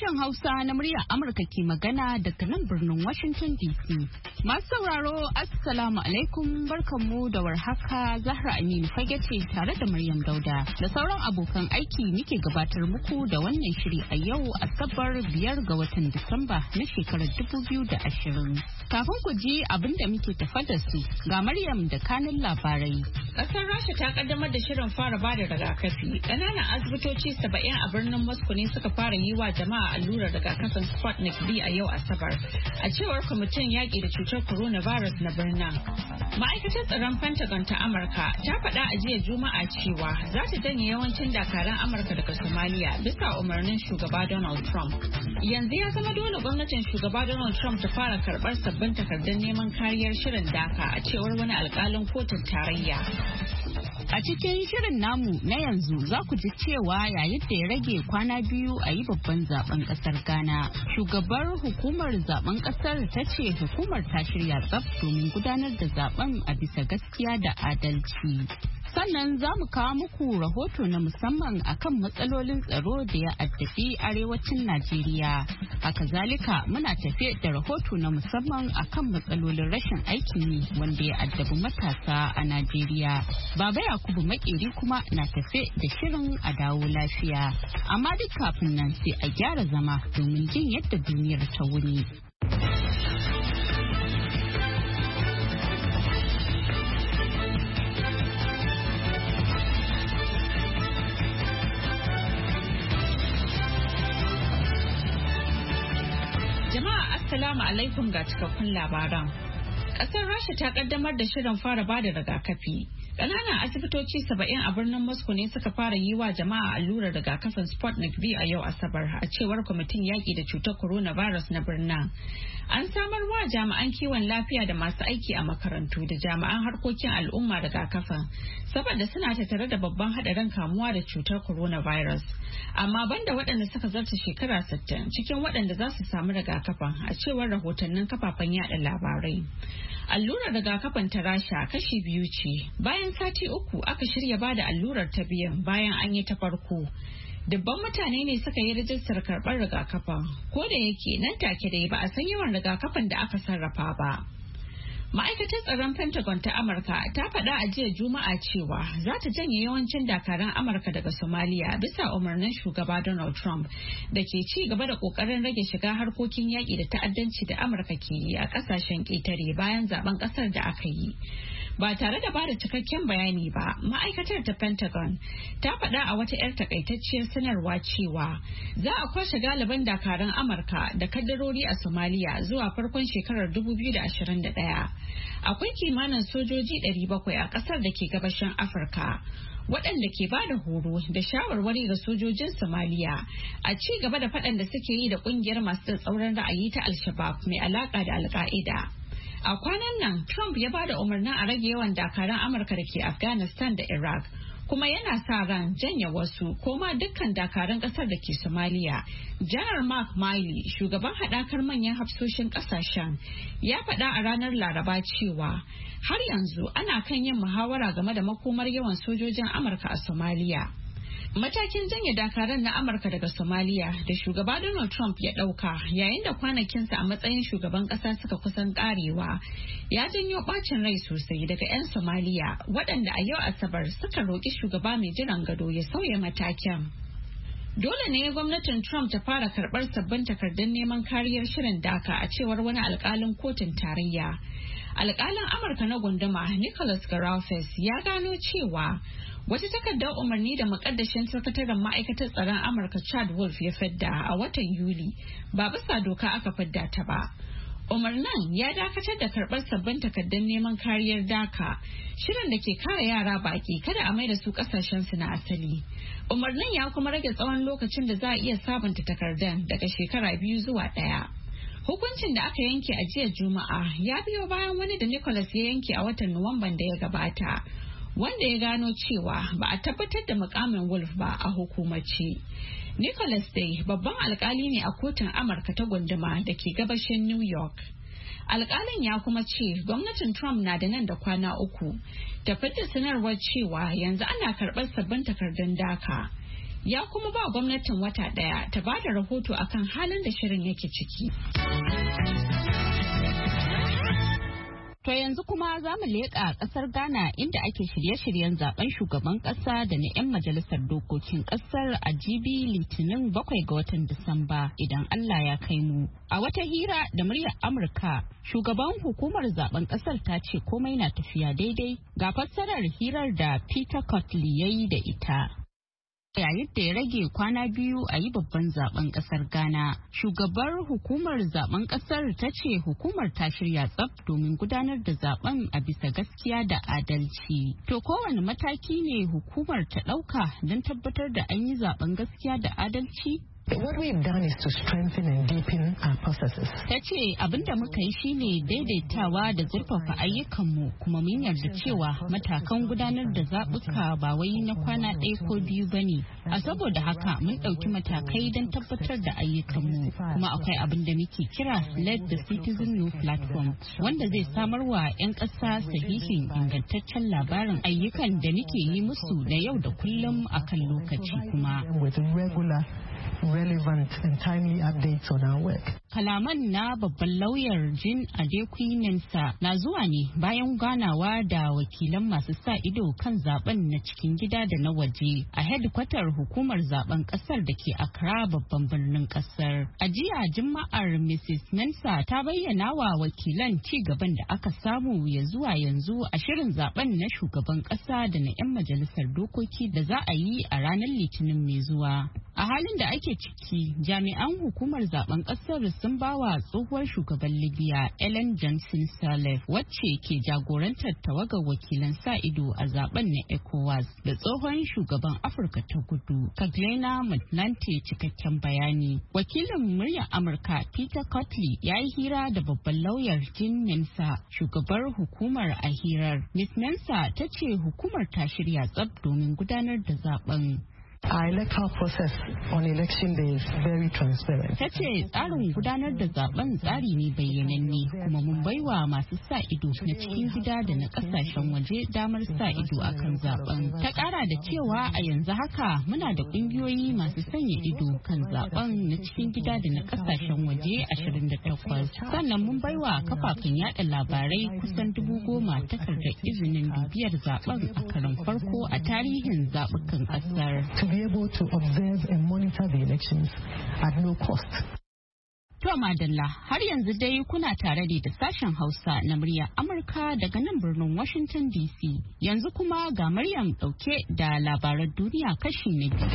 Sashen Hausa na muryar Amurka ke magana daga nan birnin Washington DC. Masu sauraro, Assalamu alaikum, barkanmu da warhaka. Zahra Aminu Fage ce tare da Maryam Dauda da sauran abokan aiki muke gabatar muku da wannan shiri a yau Asabar 5 ga watan Disamba na shekarar 2020. Kafin ku ji abin da muke tafa da su, ga Maryam da kanin labarai. Ƙasar Rasha ta kaddamar da shirin fara bada rigakafi. Ƙananan asibitoci 70 a birnin Moscow ne suka fara yi wa jama'a allurar rigakafin Sputnik V a yau Asabar. A cewar kwamitin yaƙi da cutar coronavirus na birnin. Ma'aikatar tsaron Pentagon ta Amurka ta faɗa a jiya Juma'a cewa za ta janye yawancin dakaran Amurka daga Somalia bisa umarnin shugaba Donald Trump. Yanzu ya zama dole gwamnatin shugaba Donald Trump ta fara karɓar sabbin takardun neman kariyar shirin daka a cewar wani alƙalin kotun tarayya. A cikin shirin namu na yanzu za ku ji cewa yayin da ya rage kwana biyu a yi babban zaben kasar Ghana. Shugabar hukumar zaben kasar ta ce hukumar ta shirya tsaf domin gudanar da zaben a bisa gaskiya da adalci. Sannan za mu kawo muku rahoto na musamman akan matsalolin tsaro da ya addabi arewacin Najeriya. Haka zalika muna tafe da rahoto na musamman akan matsalolin rashin aikin yi wanda ya addabi matasa a Najeriya. Baba Yakubu Makeri kuma na tafe da shirin a dawo lafiya. Amma duk kafin nan sai a gyara zama domin jin yadda duniyar ta wuni. Assalamu alaikum ga cikakkun labaran. Ƙasar Rasha ta kaddamar da shirin fara bada rigakafi. Ƙananan asibitoci 70 a birnin Moscow ne suka fara yi wa jama'a allurar rigakafin Sputnik V a yau Asabar a cewar kwamitin yaƙi da cutar coronavirus na birnin. An samar wa jami'an kiwon lafiya da masu aiki a makarantu da jami'an harkokin al'umma rigakafin saboda suna tattare da babban haɗarin kamuwa da cutar coronavirus. Amma banda waɗanda suka zarta shekara 60 cikin waɗanda za su samu rigakafin a cewar rahotannin kafafen yada labarai. Allurar rigakafin ta Rasha kashi biyu ce. Bayan sati uku aka shirya bada allurar ta biyan bayan an yi ta farko. Dubban mutane ne suka yi rajistar karɓar rigakafin, ko da yake nan take dai ba a san yawan rigakafin da aka sarrafa ba. Ma'aikatar tsaron Pentagon ta Amurka ta faɗa a jiya Juma'a cewa za ta janye yawancin dakaran Amurka daga Somalia bisa umarnin shugaba Donald Trump da ke ci gaba da ƙoƙarin rage shiga harkokin yaƙi da ta'addanci da Amurka ke yi a ƙasashen ƙetare bayan zaben ƙasar da aka yi. Ba tare da bada cikakken bayani ba, ma'aikatar ta Pentagon ta faɗa a wata 'yar takaitacciyar sanarwa cewa za a kwashe galiban dakaran Amurka da kaddarori a Somalia zuwa farkon shekarar 2021. Akwai kimanin sojoji 700 a ƙasar da ke gabashin Afirka, waɗanda ke ba da horo da shawarwari ga sojojin Somalia a ci gaba da faɗan da suke yi da ƙungiyar masu tsauran ra'ayi ta Al-Shabaab mai alaƙa da Al-Qaeda. A kwanan nan, Trump ya ba da umarnin a rage yawan dakaran Amurka da ke Afghanistan da Iraq, kuma yana sa ran janye wasu ko ma dukkan dakarun kasar da ke Somalia. Janar Mark Milley, shugaban haɗakar manyan hafsoshin ƙasashen, ya faɗa a ranar Laraba cewa har yanzu ana kan yin muhawara game da makomar yawan sojojin Amurka a Somalia. Matakin janye dakaran na Amurka daga Somalia da shugaba Donald Trump ya ɗauka yayin da kwanakinsa a matsayin shugaban ƙasa suka kusan ƙarewa ya janyo ɓacin rai sosai daga 'yan Somalia waɗanda a yau Asabar suka roƙi shugaba mai jiran gado ya sauya matakin. Dole ne gwamnatin Trump ta fara karɓar sabbin takardun neman kariyar shirin daka a cewar wani alƙalin kotun tarayya. Alƙalin Amurka na gunduma Nicholas Garofis ya gano cewa wata takardar umarni da mukaddashin sakataren ma'aikatar tsaron Amurka Chad Wolf ya fidda a watan Yuli ba bisa doka aka fidda ta ba. Umarnin ya dakatar da karɓar sabbin takardun neman kariyar daka, shirin da ke kare yara baki kada a mai da su kasashensu na asali. Umarnin ya kuma rage tsawon lokacin da za a iya sabunta takardun daga shekara 2 zuwa 1. Hukuncin da aka yanke a jiya Juma'a ya biyo bayan wani da Nicholas ya yanke a watan Nuwamban da ya gabata, wanda ya gano cewa ba a tabbatar da mukamin Wolf ba a hukumace. Nicholas dai babban alkali ne a kotun Amurka ta gunduma da ke gabashin New York. Alkalin ya kuma ce gwamnatin Trump na da nan da kwana 3 ta fitar sanarwar cewa yanzu ana karɓar sabbin takardun daka. ya kuma ba gwamnatin wata ɗaya ta ba da rahoto akan halin da shirin yake ciki. To yanzu kuma za mu leƙa ƙasar Ghana inda ake shirye-shiryen zaben shugaban ƙasa da na 'yan majalisar dokokin ƙasar a jibi Litinin 7 ga watan Disamba idan Allah ya kai mu. A wata hira da muryar Amurka, shugaban hukumar zaben ƙasar ta ce komai na tafiya daidai. Ga fassarar hirar da Peter Cotley ya yi da ita. Yayin da ya rage kwana biyu a yi babban zaben kasar Ghana, shugabar hukumar zaben kasar ta ce hukumar ta shirya tsaf domin gudanar da zaben a bisa gaskiya da adalci. To kowane mataki ne hukumar ta ɗauka don tabbatar da an yi zaben gaskiya da adalci? What we've done is to strengthen and deepen our processes. Ta ce abin da muka yi shine daidaitawa da zurfafa ayyukanmu kuma mun yarda cewa matakan gudanar da zaɓuka ba wai na kwana ɗaya ko biyu ba ne. A saboda haka mun ɗauki matakai don tabbatar da ayyukanmu kuma akwai abin da muke kira Let the Citizen Know Platform wanda zai samar wa 'yan ƙasa sahihin ingantaccen labarin ayyukan da muke yi musu na yau da kullum akan lokaci kuma. Relevant and timely updates on our work. Kalaman na babban lauyar Jean Adekunensa na zuwa ne bayan ganawa da wakilan masu sa ido kan zaben na cikin gida da na waje a hedkwatar hukumar zaben kasar da ke Accra babban birnin kasar. A jiya Juma'ar Mrs. Mensa ta bayyana wa wakilan ci gaban da aka samu ya zuwa yanzu a shirin zaben na shugaban kasa da na 'yan majalisar dokoki da za a yi a ranar Litinin mai zuwa. A halin da ake ciki, jami'an hukumar zaben kasar sun bawa tsohuwar shugaban Libya Ellen Johnson Sirleaf wacce ke jagorantar tawagar wakilan sa ido a zaben na ECOWAS da tsohon shugaban Afirka ta Kudu Kaglena Motlanthe cikakken bayani. Wakilin muryar Amurka Peter Cotley ya yi hira da babban lauyar Jean Mensa, shugabar hukumar a hirar. Ms. Mensa ta ce hukumar ta shirya tsab domin gudanar da zaben. Our electoral process on election day is very transparent. Ta ce tsarin gudanar da zaben tsari ne bayyananne kuma mun baiwa masu sa ido na cikin gida da na kasashen waje damar sa ido akan zaben. Ta kara da cewa a yanzu haka muna da kungiyoyi masu sanya ido kan zaben na cikin gida da na kasashen waje 28. Sannan mun baiwa kafafen yada labarai kusan 10,000 takardar izinin bibiyar zaben a karon farko a tarihin zabukan kasar. Be able to observe and monitor the elections at no cost. To madalla har yanzu dai kuna tare da sashen Hausa na muryar Amurka daga nan birnin Washington DC. Yanzu kuma ga Maryam dauke da labaran duniya kashi na biyu.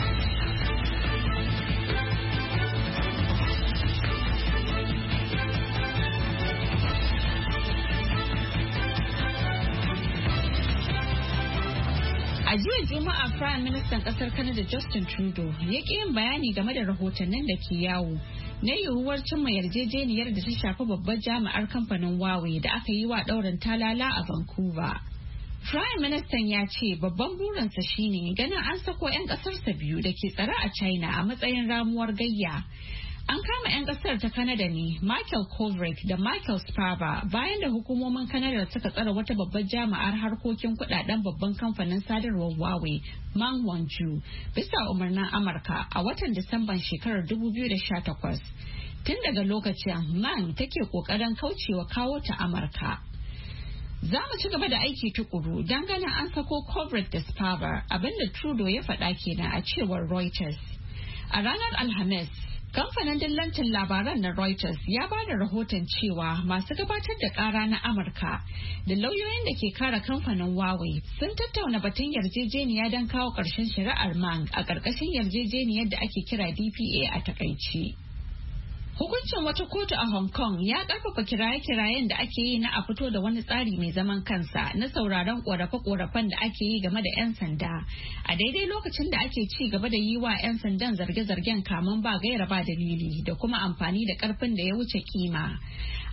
A jiya Juma'a Prime Ministan kasar Canada Justin Trudeau ya ƙi yin bayani game da rahotannin da ke yawo na yiwuwar cimma yarjejeniyar da ta shafi babbar jami'ar kamfanin Huawei da aka yi wa ɗaurin talala a Vancouver. Prime Ministan ya ce babban burinsa shine ganin an sako 'yan ƙasarsa biyu da ke tsare a China a matsayin ramuwar gayya. An kama 'yan kasar ta Canada ne Michael Kovrig da Michael Spavor bayan da hukumomin Canada suka tsara wata babbar jami'ar harkokin kudaden babban kamfanin sadarwar Huawei Meng Wanzhou bisa umarnin Amurka a watan Disamban shekarar 2018. Tun daga lokacin Meng take kokarin kaucewa kawo ta Amurka. Za mu ci gaba da aiki tukuru don ganin an sako Kovrig da Spavor abinda Trudeau ya faɗa kenan a cewar Reuters. A ranar Alhamis, kamfanin dillancin labaran na Reuters ya ba da rahoton cewa masu gabatar da kara na Amurka da lauyoyin da ke kare kamfanin Huawei sun tattauna batun yarjejeniya don kawo ƙarshen shari'ar Meng a ƙarƙashin yarjejeniyar da ake kira DPA a takaice. Hukuncin wata kotu a Hong Kong ya karfafa kiraye-kirayen da ake yi na a fito da wani tsari mai zaman kansa na sauraron korafe-korafen da ake yi game da 'yan sanda a daidai lokacin da ake ci gaba da yi wa 'yan sandan zarge-zargen kamun ba gaira ba dalili da kuma amfani da karfin da ya wuce kima.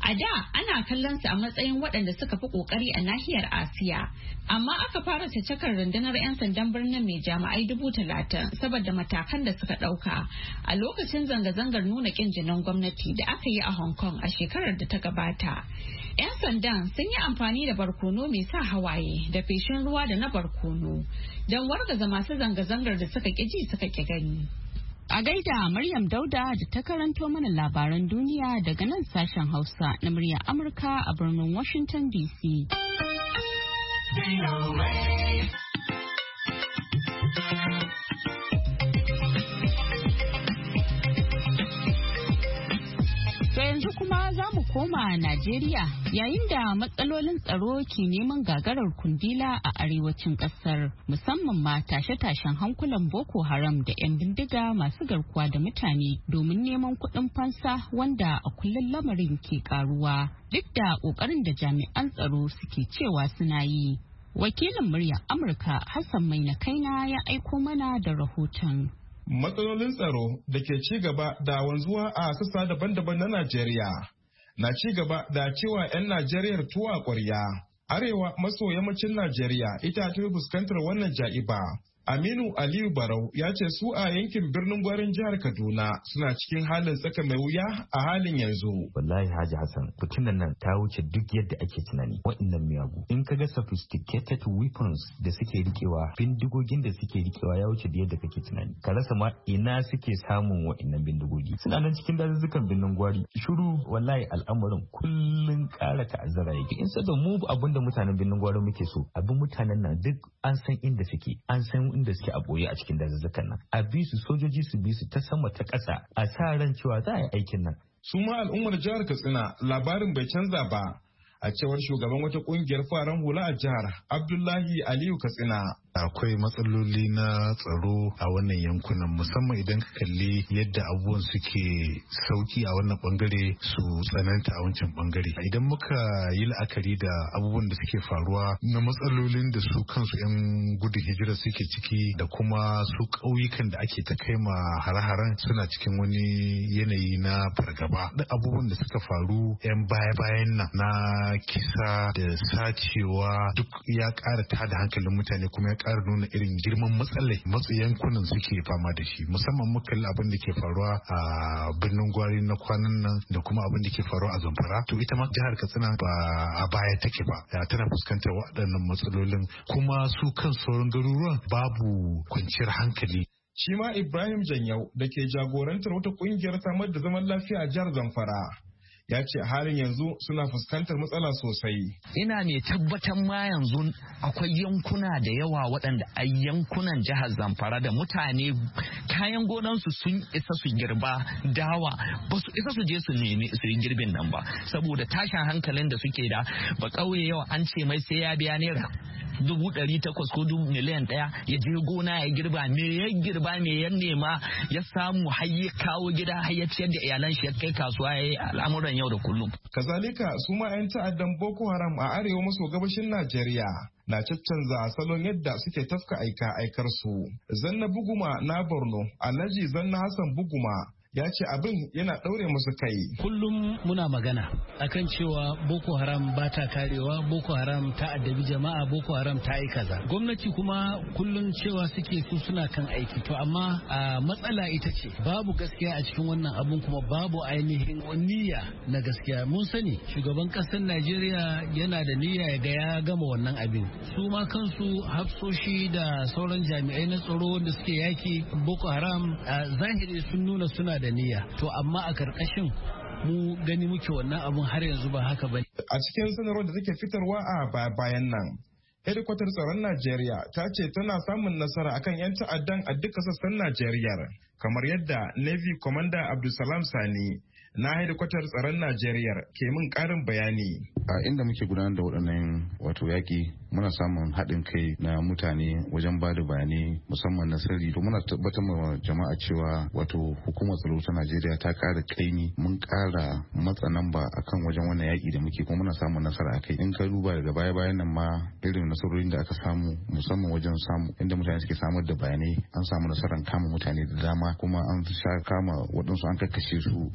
A da ana kallon su a matsayin waɗanda suka fi ƙoƙari a nahiyar Asiya, amma aka fara cakar rundunar 'yan sandan birnin mai jami'ai 30,000 saboda matakan da suka ɗauka a lokacin zanga-zangar nuna ƙin jinin gwamnati da aka yi a Hong Kong a shekarar da ta gabata. 'Yan sandan sun yi amfani da barkono mai sa hawaye da feshin ruwa da na barkono don wargaza masu zanga-zangar da suka ƙi ji suka ƙi gani. A gaida Maryam Dauda da ta karanto mana labaran duniya daga nan sashen Hausa na muryar Amurka a birnin Washington DC. Yanzu kuma za mu koma Najeriya yayin da matsalolin tsaro ke neman gagarar kundila a arewacin kasar, musamman ma tashe-tashen hankulan Boko Haram da 'yan bindiga masu garkuwa da mutane domin neman kuɗin fansa wanda a kullum lamarin ke karuwa duk da ƙoƙarin da jami'an tsaro suke cewa suna yi. Wakilin muryar Amurka Hassan Maina Kaina ya aiko mana da rahoton. Matsalolin tsaro da ke ci gaba da wanzuwa a sassa daban-daban na Najeriya na ci gaba da cewa 'yan Najeriyar tuwa ƙwarya. Arewa maso yammacin Najeriya ita ta fuskantar wannan ja'iba. Aminu Aliyu Barau ya ce su a yankin birnin Gwarin jihar Kaduna suna cikin halin tsaka mai wuya a halin yanzu. Wallahi Haji Hassan, fitinan nan ta wuce duk yadda ake tunani. Waɗannan miyagu. In ka ga sophisticated weapons da suke rikewa, bindigogin da suke rikewa ya wuce da yadda kake tunani. Ka rasa ma ina suke samun waɗannan bindigogi. Suna nan cikin dazuzzukan birnin Gwari. Shiru wallahi al'amarin kullun ƙara ta'azzara yake. In sada mu abin da mutanen birnin Gwari muke so, abin mutanen nan duk an san inda suke, an san inda suke a boye a cikin dazuzzukan nan. A bi su sojoji su bi su ta sama ta ƙasa a sa ran cewa za a yi aikin nan. Su ma al'ummar jihar Katsina labarin bai canza ba. A cewar shugaban wata kungiyar faran hula a jihar Abdullahi Aliyu Katsina. Akwai matsaloli na tsaro a wannan yankunan musamman idan ka kalli yadda abubuwan suke sauki a wannan bangare su tsananta a wancan bangare. Idan muka yi la'akari da abubuwan da suke faruwa na matsalolin da su kansu 'yan gudun hijira suke ciki da kuma su ƙauyukan da ake ta kai ma hare-haren suna cikin wani yanayi na fargaba. Duk abubuwan da suka faru 'yan baya-bayan nan na kisa da sacewa duk ya ƙara tada hankalin mutane kuma ya ƙara nuna irin girman matsayin yankunan suke fama da shi, musamman muka kalli abin da ke faruwa a birnin Gwari na kwanan nan da kuma abin da ke faruwa a Zamfara. To ita ma jihar Katsina ba a baya take ba, tana fuskantar waɗannan matsalolin kuma su kan sauran garuruwan babu kwanciyar hankali. Shi ma Ibrahim Janyau da ke jagorantar wata ƙungiyar samar da zaman lafiya a jihar Zamfara ya ce halin yanzu suna fuskantar matsala sosai. Ina ne tabbatar ma yanzu akwai yankuna da yawa waɗanda a yankunan jihar Zamfara da mutane kayan gonansu sun isa su girba dawa ba su isa su je su nemi su yi girbin nan ba saboda tashin hankalin da suke da ba ƙauye yau an ce mai sai ya biya naira 800,000 ko 1,000,000 ya je gona ya girba me ya nema ya samu har ya kawo gida har ya ciyar da iyalan shi ya kai kasuwa ya yi al'amuran yau da kullum. Kazalika su ma 'yan ta'addan Boko Haram a arewa maso gabashin Najeriya na caccanza salon yadda suke tafka aikar su. Zanna Buguma na Borno, Alhaji Zanna Hassan Buguma ya ce abin yana ɗaure musu kai. Kullum muna magana akan cewa Boko Haram ba ta karewa, Boko Haram ta addabi jama'a, Boko Haram ta yi kaza. Gwamnati kuma kullum cewa suke su suna kan aiki. To amma a matsala ita ce babu gaskiya a cikin wannan abun kuma babu ainihin niyya na gaskiya. Mun sani shugaban ƙasar Najeriya yana da niyya ya ga ya gama wannan abin. Su ma kansu hafsoshi da sauran jami'ai na tsaro wanda suke yaki Boko Haram a zahiri sun nuna suna da niyya, to amma a karkashin mu gani muke wannan abun har yanzu ba haka ba. A cikin sanarwar da take fitarwa a bayan nan, hedikwatar tsaron Najeriya ta ce tana samun nasara akan 'yan ta'addan a duka sassan Najeriya, kamar yadda Navy Commander Abdulsalam Sani na hedikwatar tsaron Najeriya ke min karin bayani. A inda muke gudanar da waɗannan wato yaƙi muna samun haɗin kai na mutane wajen ba da bayanai musamman na sirri. To muna tabbatar ma jama'a cewa wato hukumar tsaro ta Najeriya ta ƙara kaimi, mun ƙara matsa namba akan wajen wannan yaƙi da muke kuma muna samun nasara a kai. In ka duba daga baya-bayan nan ma irin nasarorin da aka samu musamman wajen samu inda mutane suke samar da bayanai, an samu nasarar kama mutane da dama kuma an sha kama waɗansu an kakkashe su a wurare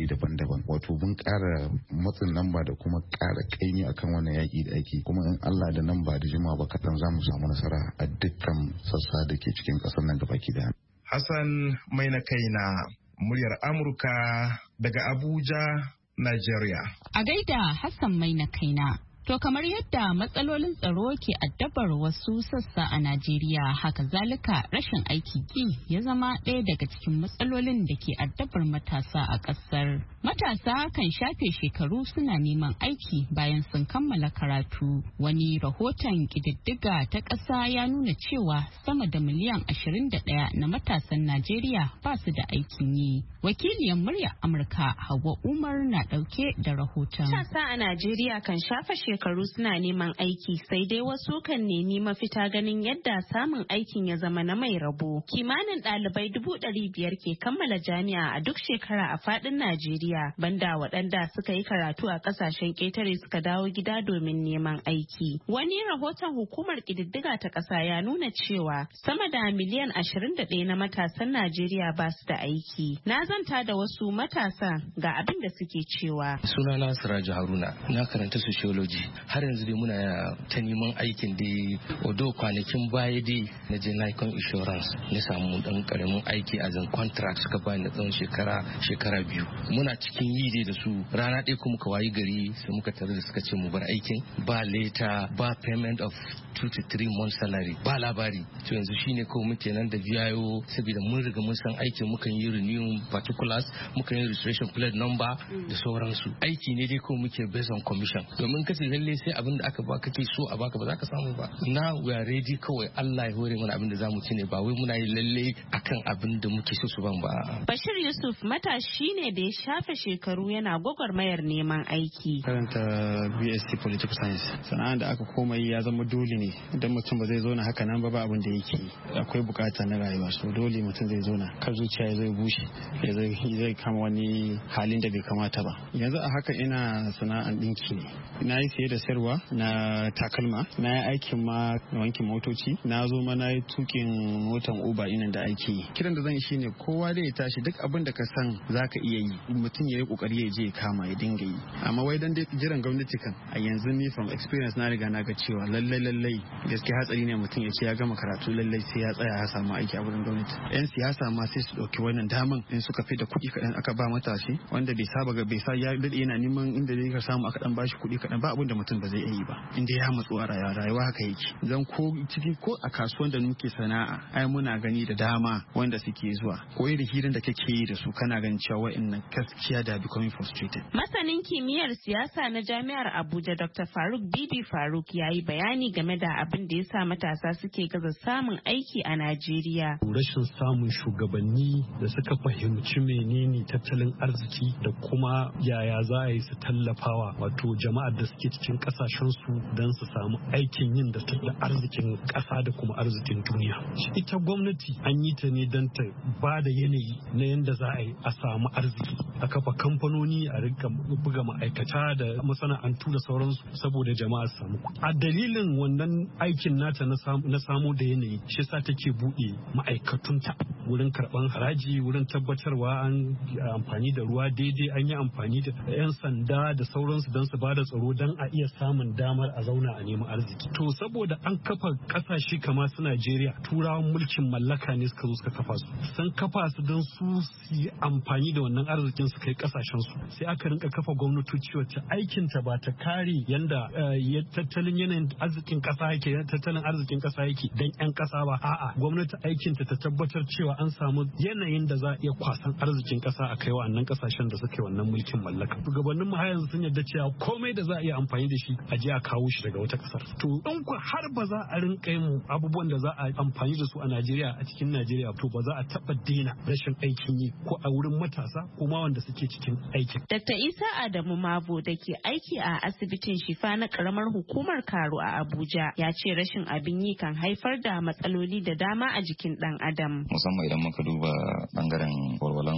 bangare daban-daban. Wato mun ƙara matsin lamba da kuma ƙara kaimi akan wannan yaƙi da ake, kuma in Allah da nan ba da jima ba kaɗan za mu samu nasara a dukkan sassa da ke cikin ƙasar nan gabaki daya. Hassan mai na kaina, muryar Amurka daga Abuja, Nigeria. A gaida Hassan mai na kaina. To kamar yadda matsalolin tsaro ke addabar wasu sassa a Najeriya, haka zalika rashin aiki ya zama ɗaya daga cikin matsalolin da ke addabar matasa a ƙasar. Matasa kan shafe shekaru suna neman aiki bayan sun kammala karatu. Wani rahoton ƙididdiga ta ƙasa ya nuna cewa sama da miliyan 21 na matasan Najeriya ba su da aikin yi. Wakiliyar murya Amurka Hauwa Umar na ɗauke da rahoton. Matasa a Najeriya kan shafe shekaru suna neman aiki, sai dai wasu kan nemi mafita ganin yadda samun aikin ya zama na mai rabo. Kimanin ɗalibai 500,000 ke kammala jami'a a duk shekara a faɗin Najeriya, banda waɗanda suka yi karatu a ƙasashen ƙetare suka dawo gida domin neman aiki. Wani rahoton hukumar ƙididdiga ta ƙasa ya nuna cewa sama da miliyan 21 na matasan Najeriya ba su da aiki. Na zanta da wasu matasa ga abin da suke cewa. Sunana Siraju Haruna, na karanta sociology. Har yanzu dai muna ta neman aikin dai, odo kwanakin baya dai na je Nikon Insurance na samu dan karamin aiki a zan contract suka bani da tsawon shekara 2. Muna cikin yi dai da su, rana ɗaya kuma ka wayi gari sai muka tare da suka ce mu bar aikin, ba leta ba payment of 2 to 3 months salary, ba labari. To yanzu shine kawai muke nan da VIO saboda mun riga mun san aikin, mukan yi renew particulars, mukan yi registration plate number da sauransu. Aiki ne dai kawai muke based on commission, domin kace lalle sai abin da aka ba kake so a baka ba za ka samu ba. Now we are ready, kawai Allah ya hore mana abin da zamu ci ne, ba wai muna yi lalle akan abin da muke so su ban ba. Bashir Yusuf matashi ne da ya shafe shekaru yana gwagwarmayar neman aiki. Karanta BSc Political Science, sana'ar da aka koma yi ya zama dole ne, idan mutum ba zai zo na haka nan ba abin da yake akwai bukata na rayuwa, so dole mutum zai zo na kar zuciya ya zai bushe, ya zai kama wani halin da bai kamata ba. Yanzu a haka ina sana'ar dinki ne, na yi siye da sayarwa na takalma, na yi aikin ma wankin motoci, na zo ma na yi tukin motan Uber ina da aiki. Kiran da zan yi shine kowa da ya tashi duk abin da ka san zaka iya yi, mutum ya yi kokari ya je ya kama ya dinga yi. Amma wai dan dai jiran gwamnati kan a yanzu ni from experience na riga na ga cewa lallai gaskiya hatsari ne mutum ya ce ya gama karatu lallai sai ya tsaya ya samu aiki a wurin gwamnati. Yan siyasa ma sai su dauki wannan daman in suka fi da kuɗi kaɗan aka ba matashi wanda bai saba ga bai sa ya dade yana neman inda zai samu aka dan bashi kuɗi kaɗan, ba abin da mutum ba zai yi ba inda ya matsu a rayuwa haka yake. Zan ko a kasuwan da muke sana'a ai muna gani da dama wanda suke zuwa ko irin hirin da kake yi da su kana ganin cewa wa'annan gaskiya da becoming frustrated. Masanin kimiyyar siyasa na Jami'ar Abuja Dr. Faruk Bibi Faruk ya yi bayani game da abin da ya sa matasa suke gaza samun aiki a Najeriya. Rashin samun shugabanni da suka fahimci menene tattalin arziki da kuma yaya za a yi su tallafawa wato jama'ar da suke cikin kasashen su don su samu aikin yin da arzikin kasa da kuma arzikin duniya. Ita gwamnati an yi ta ne don ta ba da yanayi na yadda za a yi a samu arziki, a kafa kamfanoni, a rika buga ma'aikata da masana'antu da sauransu saboda jama'a su samu. A dalilin wannan aikin nata na samu da yanayi shi yasa take buɗe ma'aikatunta wurin karɓan haraji, wurin tabbatarwa an amfani da ruwa daidai, an yi amfani da 'yan sanda da sauransu don su ba da tsaro don a iya samun damar a zauna a neman arziki. To saboda an kafa kasashe kamar su Najeriya, turawan mulkin mallaka ne suka zo suka kafa su, sun kafa su don su yi amfani da wannan arzikin su kai kasashen su, sai aka rinka kafa gwamnatoci wacce aikin ta ba ta kare yanda tattalin yanayin arzikin kasa yake, tattalin arzikin kasa yake dan 'yan kasa ba, a'a gwamnati aikin ta tabbatar cewa an samu yanayin da za a iya kwasan arzikin kasa a kai wa'annan kasashen da suka yi wannan mulkin mallaka. Shugabannin mu har yanzu sun yarda cewa komai da za a iya amfani da shi a je a kawo shi daga wata kasar. To in ku har ba za a rinka yin abubuwan da za a amfani da su a Najeriya, a cikin Najeriya, to ba za a taba daina rashin aikin yi ko a wurin matasa ko ma wanda suke cikin aikin. Dr. Isa Adamu Mabo da ke aiki a asibitin Shifa na karamar hukumar Karo a Abuja ya ce rashin abin yi kan haifar da matsaloli da dama a jikin dan adam. Musamman idan muka duba bangaren walwalan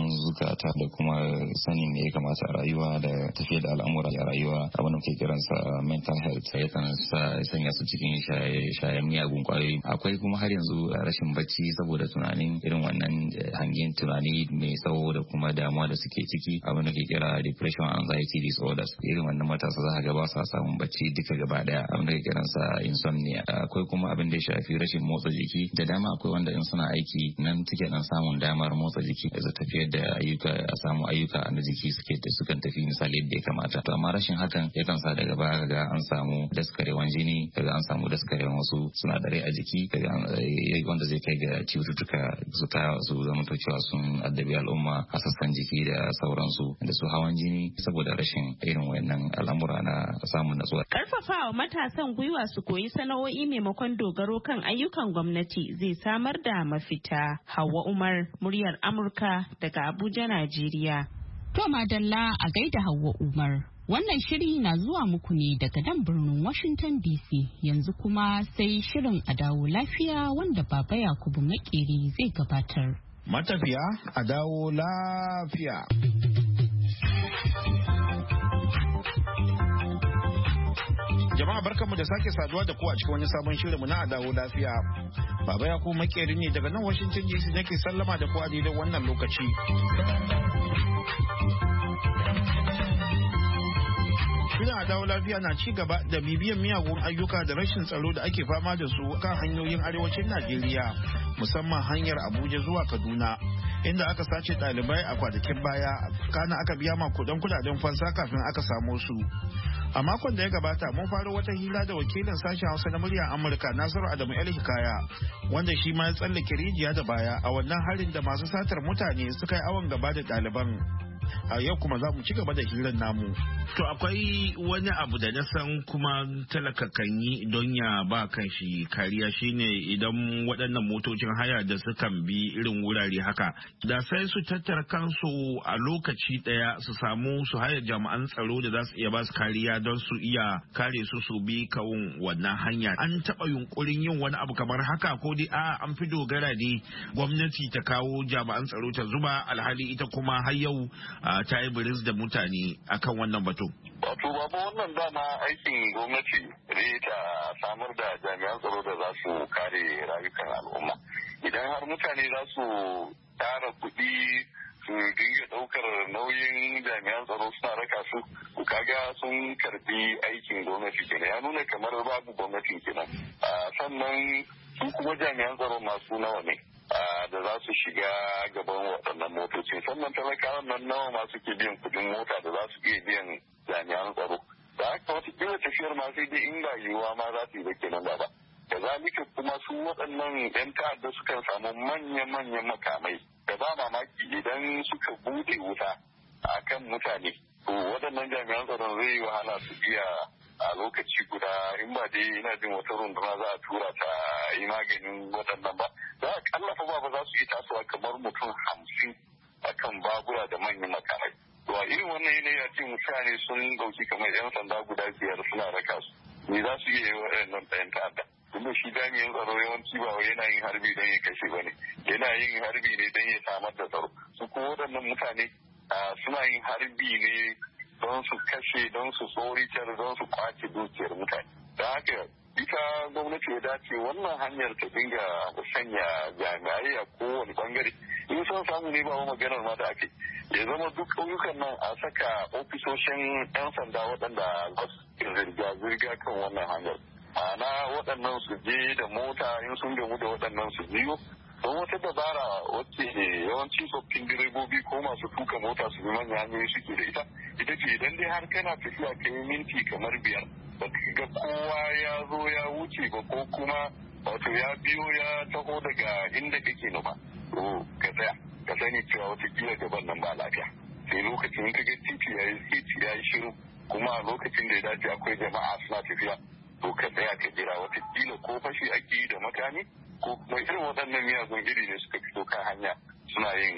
zukata da kuma sanin me ya kamata a rayuwa da tafiya da al'amura a rayuwa abin da muke kiransa mental health yakan sanya su cikin shayen miyagun kwayoyi. Akwai kuma har yanzu rashin bacci saboda tunanin irin wannan hangen tunani mai tsawo da kuma damuwa da suke ciki abin da ke kira depression anxiety disorders. Irin wannan matasa za ka ga ba sa samun bacci duka gaba daya abin da ke kiransa insomnia. Akwai kuma abin da ya shafi rashin motsa jiki da dama. Akwai wanda in suna aiki nan suke dan samun damar motsa jiki da tafiyar da ayyuka a samu ayyuka na jiki sukan tafi misali yadda ya kamata. To amma rashin hakan yakan sa daga baya ga an samu daskarewan jini, kaga an samu daskarewan wasu sinadarai a jiki, kaga wanda zai kai ga cututtuka su zama cewa sun addabi al'umma a sassan jiki da sauransu da su hawan jini saboda rashin irin wayannan al'amura na samun natsuwa. Karfafawa matasan gwiwa su koyi sana'o'i maimakon dogaro kan ayyukan gwamnati zai samar da mafita. Hauwa Umar, muryar Amurka daga Abuja, Najeriya. To madalla a gaida Hauwa Umar. Wannan shiri na zuwa muku ne daga nan birnin Washington DC. Yanzu kuma sai shirin a dawo lafiya wanda Baba Yakubu Makeri zai gabatar. Matafiya a dawo lafiya. Jama'a barkanmu da sake saduwa da ku a cikin wani sabon shirinmu na Adawo Lafiya. Baba Yakubu Makeri ne daga nan Washington DC nake sallama da ku a daidai wannan lokaci. Shirin Adawo Lafiya na ci gaba da bibiyan miyagun ayyuka da rashin tsaro da ake fama da su kan hanyoyin arewacin Najeriya, musamman hanyar Abuja zuwa Kaduna, inda aka sace ɗalibai a kwanakin baya, kana aka biya makudan kudaden fansa kafin aka samo su. A makon da ya gabata mun faro wata hira da wakilin sashen Hausa na muryar Amurka Nasiru Adamu El Hikaya, wanda shi ma ya tsallake rijiya da baya a wannan harin da masu satar mutane suka yi awon gaba da ɗaliban. A yau kuma za mu ci gaba da hirar namu. To akwai wani abu da na san kuma talaka kan yi don ya ba kan shi kariya shine idan waɗannan motocin haya da sukan bi irin wurare haka da sai su tattara kansu a lokaci ɗaya su samu su haya jami'an tsaro da za su iya ba su kariya don su iya kare su bi kawun wannan hanya. An taɓa yunkurin yin wani abu kamar haka ko dai an fi dogara ne gwamnati ta kawo jami'an tsaro ta zuba alhali ita kuma har yau ta yi biris da mutane akan wannan batu. Wato babu wannan dama aikin gwamnati ne ta samar da jami'an tsaro da za su kare rayukan al'umma. Idan har mutane za su tara kuɗi su dinga ɗaukar nauyin jami'an tsaro suna raka su, kaga sun karbi aikin gwamnati kenan, ya nuna kamar babu gwamnatin kenan. Sannan su kuma jami'an tsaro masu nawa ne da za su shiga gaban waɗannan motocin, sannan talakawan nan nawa ma suke biyan kuɗin mota da za su iya biyan jami'an tsaro. Da haka wata kila tafiyar ma sai dai in ba yiwuwa ma za su yi da kenan ba. Da zalika kuma su waɗannan 'yan ta'adda sukan samu manya-manyan makamai da ba mamaki idan suka buɗe wuta a kan mutane. To waɗannan jami'an tsaron zai yi wahala su iya a lokaci guda in ba dai ina jin wata runduna za a tura ta yi maganin waɗannan ba. Za a kallafa ba za su yi tasowa kamar mutum 50 akan babura da manyan makamai. To a irin wannan yanayi a cikin mutane sun ɗauki kamar 'yan sanda guda 5 suna raka su. Me za su iya yi waɗannan ɗayan ta'adda? Tunda shi jami'in tsaro yawanci ba yana yin harbi don ya kashe ba ne. Yana yin harbi ne don ya samar da tsaro. Su kuma waɗannan mutane suna yin harbi ne don su kashe, don su tsoritar, don su kwace dukiyar mutane. Da haka ita gwamnati ya dace wannan hanyar ta dinga sanya jami'ai a kowane bangare. In son samu ne ba maganar ma da ake. Ya zama duk ƙauyukan nan a saka ofisoshin 'yan sanda waɗanda za su zirga-zirga kan wannan hanyar. Ma'ana waɗannan su je da mota in sun gamu da waɗannan su biyo. Don wata dabara wacce yawanci tsoffin direbobi ko masu tuka mota su bi manyan hanyoyi suke da ita ce idan dai har kana tafiya ka yi minti kamar 5 ba ka ga kowa ya zo ya wuce ba ko kuma wato ya biyo ya taho daga inda kake numa to ka tsaya ka sani cewa watakila gaban nan ba lafiya sai lokacin ka ga titi ya yi shiru kuma a lokacin da ya dace akwai jama'a suna tafiya to ka tsaya ka jira watakila ko fashi ake da makami ko kuma irin waɗannan miyagun iri ne suka fito kan hanya suna yin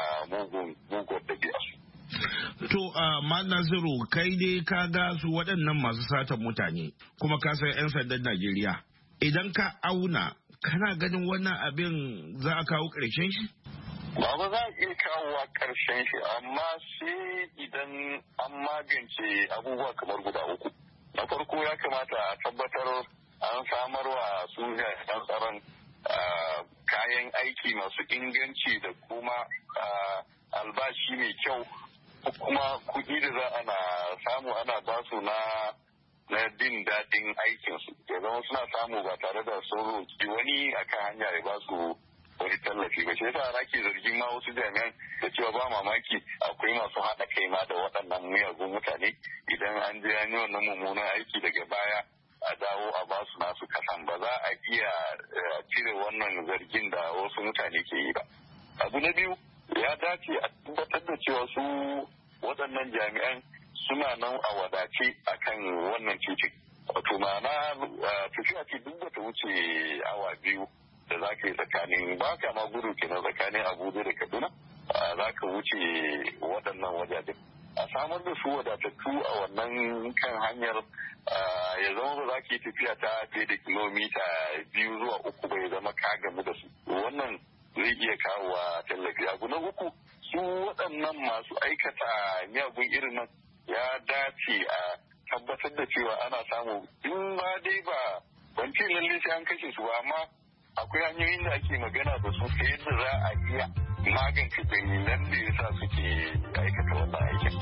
mugun ɗabi'a su. To, Nasiru, kai dai ka ga su waɗannan masu satan mutane kuma ka san 'yan sandan Najeriya. Idan ka auna, kana ganin wannan abin za a kawo ƙarshen shi? ba za a iya kawowa ƙarshen shi amma sai idan an magance abubuwa kamar guda uku. Na farko ya kamata a tabbatar an samarwa su jami'an tsaron kayan aiki masu inganci da kuma albashi mai kyau, kuma kuɗi da za ana samu ana basu na jin daɗin aikinsu. Ya zama suna samu ba tare da sun roƙi wani akan hanya ya basu wani tallafi ba. Shi yasa ake zargin ma wasu jami'an da cewa ba mamaki akwai masu haɗa kai ma da waɗannan miyagun mutane idan an je an yi wannan mummunan aiki daga baya a dawo a ba su nasu kasan. Ba za a iya cire wannan zargin da wasu mutane ke yi ba. Abu na biyu, ya dace a tabbatar da cewa su waɗannan jami'an suna nan a wadace akan wannan titin. Wato ma'ana tafiya ce duk da ta wuce awa biyu da za ka yi tsakanin ba ka ma gudu kenan tsakanin Abuja da Kaduna, za ka wuce waɗannan wajajen. A samar da su wadatattu a wannan kan hanyar ya zama ba za ka yi tafiya ta fiye da kilomita 2 zuwa 3 bai zama ka gamu da su. Wannan zai iya kawo wa tallafi. Abu na uku, su waɗannan masu aikata miyagun irin nan ya dace a tabbatar da cewa ana samu in ma dai ba ban ce lalle sai an kashe su ba, amma akwai hanyoyin da ake magana da su ta yadda za a iya magance dalilan da ya sa suke aikata wannan aikin.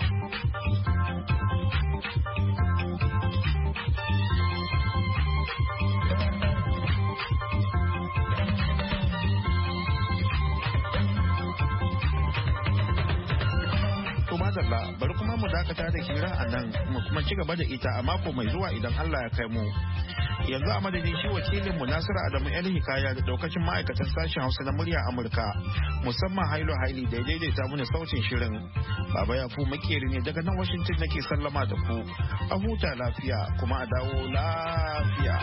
Bari kuma mu dakata da hira a nan mu kuma ci gaba da ita a mako mai zuwa idan Allah ya kai mu. Yanzu a madadin shi wakilin mu Nasiru Adamu El Hikaya da daukacin ma'aikatan sashen Hausa na murya Amurka, musamman Hailo Haili da ya daidaita mana sautin shirin. Baba Yafu Makeri ne daga nan Washington nake sallama da ku. A huta lafiya kuma a dawo lafiya.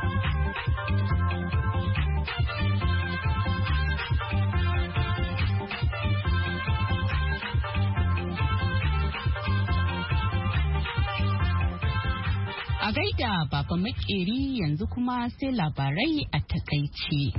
A gaida Baba Makeri, yanzu kuma sai labarai a takaice.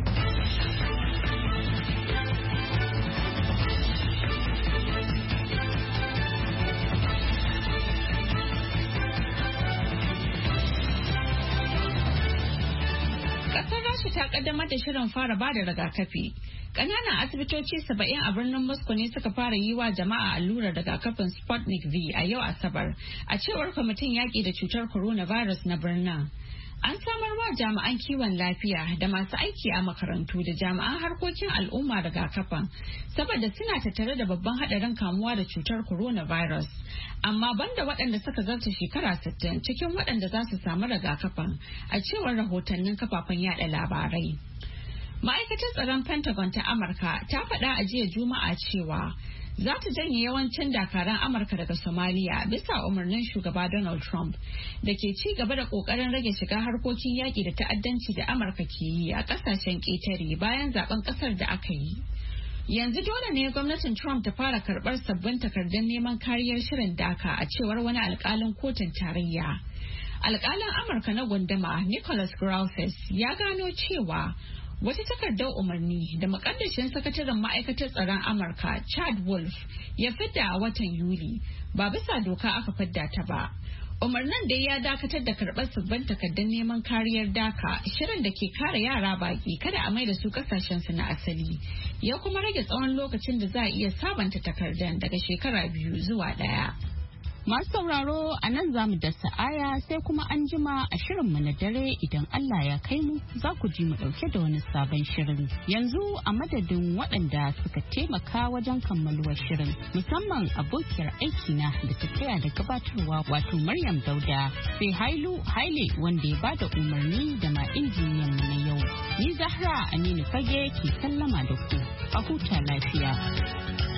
Ƙasar Rasha ta kaddamar da shirin fara ba da rigakafi. Ƙananan asibitoci 70 a birnin Moscow ne suka fara yi wa jama'a allurar rigakafin Sputnik V a yau Asabar, a cewar kwamitin yaƙi da cutar coronavirus na birnin. An samar wa jami'an kiwon lafiya da masu aiki a makarantu da jami'an harkokin al'umma rigakafin, saboda suna tattare da babban haɗarin kamuwa da cutar coronavirus. Amma banda waɗanda suka zarta shekara 60 cikin waɗanda za su samu rigakafin, a cewar rahotannin kafafen yada labarai. Ma'aikatar tsaron Pentagon ta Amurka ta faɗa a jiya Juma'a cewa za ta janye yawancin dakaran Amurka daga Somalia bisa umarnin shugaba Donald Trump da ke ci gaba da ƙoƙarin rage shiga harkokin yaƙi da ta'addanci da Amurka ke yi a ƙasashen ƙetare bayan zaben ƙasar da aka yi. Yanzu dole ne gwamnatin Trump ta fara karɓar sabbin takardun neman kariyar shirin daka a cewar wani alƙalin kotun tarayya. Alƙalin Amurka na gunduma Nicholas Grousses ya gano cewa wata takardar umarni da mukaddashin sakataren ma'aikatar tsaron Amurka Chad Wolf ya fidda a watan Yuli ba bisa doka aka fidda ta ba. Umarnin dai ya dakatar da karɓar sabbin takardun neman kariyar daka, shirin da ke kare yara baki kada a mai da su kasashensu na asali, ya kuma rage tsawon lokacin da za a iya sabanta takardun daga shekara 2 zuwa 1. Masu sauraro a nan za mu dasa aya sai kuma an jima a shirinmu na dare idan Allah ya kai mu za ku ji mu ɗauke da wani sabon shirin. Yanzu a madadin waɗanda suka taimaka wajen kammaluwar shirin musamman abokiyar aikina da ta tsaya da gabatarwa wato Maryam Dauda sai Haile wanda ya bada umarni da ma injiniyan mu na yau. Ni Zahra Aminu Fage ke sallama da ku a huta lafiya.